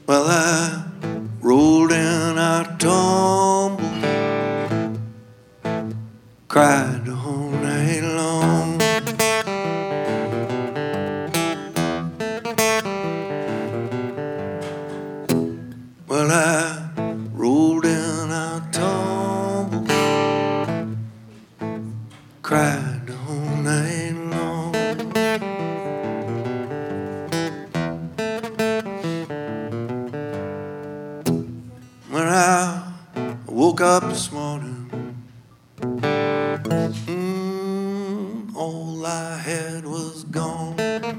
Well, I rolled and I tumbled, cried the whole night long. Well, I rolled and I tumbled, cried the whole night long. When I woke up this morning, all I had was gone.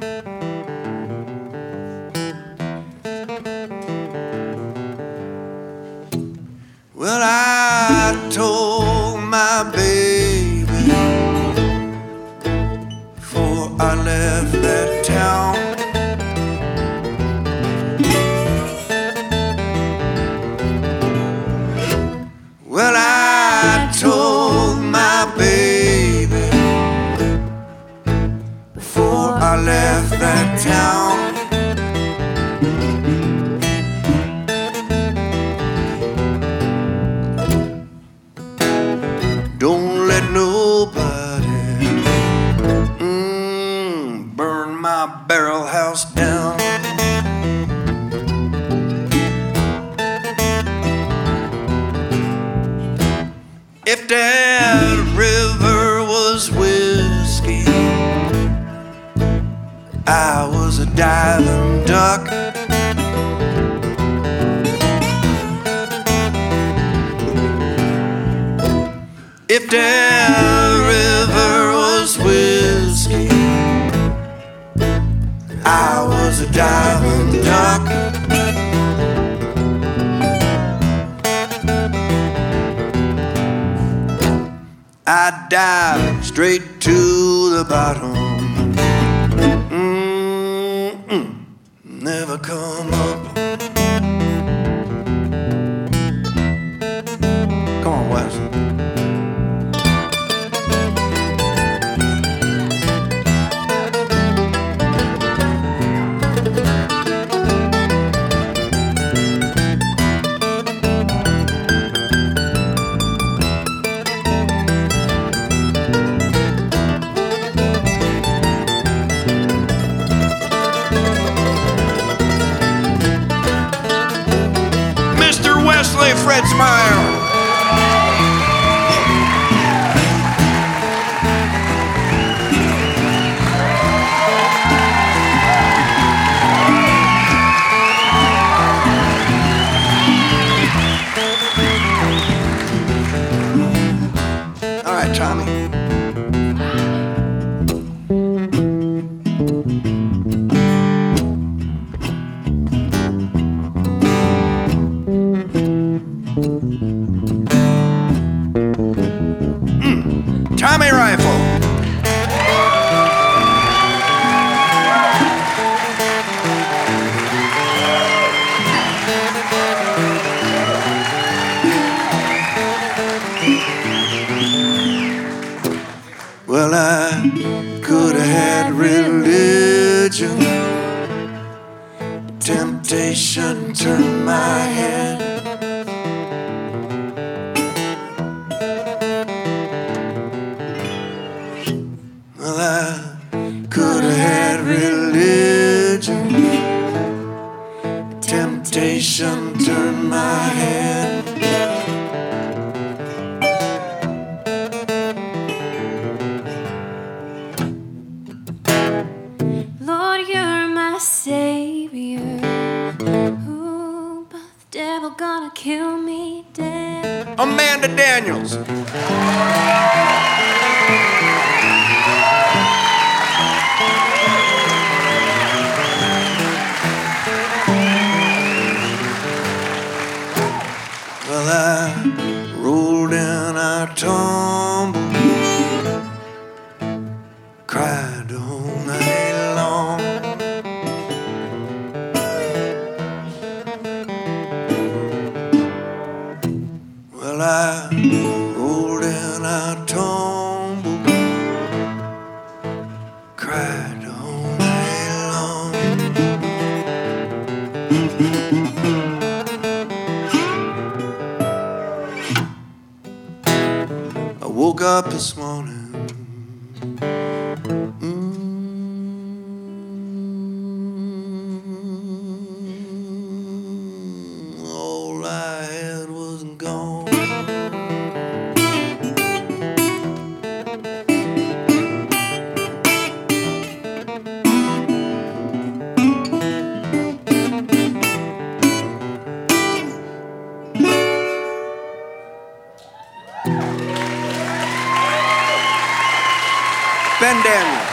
Well, I told my baby before I left that town, well, I told my baby before I left that town, don't let nobody burn my barrel house down. If that river was whiskey, I was a diving duck. If that river was whiskey, I was a diving duck. I dive straight to the bottom, never come up. Come on, Wes. Wesley Fredsmeyer. All right, Tommy. Tommy Rifle. Well, I could have had religion, temptation turned my head. Well, I could have had religion, temptation turned my head. Lord, you're my savior. Ooh, but the devil gonna kill me dead. Amanda Daniels. Well, I rolled and I tumbled, cried the whole night long. Well, I rolled and I tumbled, cried the whole night long. I woke up this morning. All I had wasn't gone. Ben Daniel.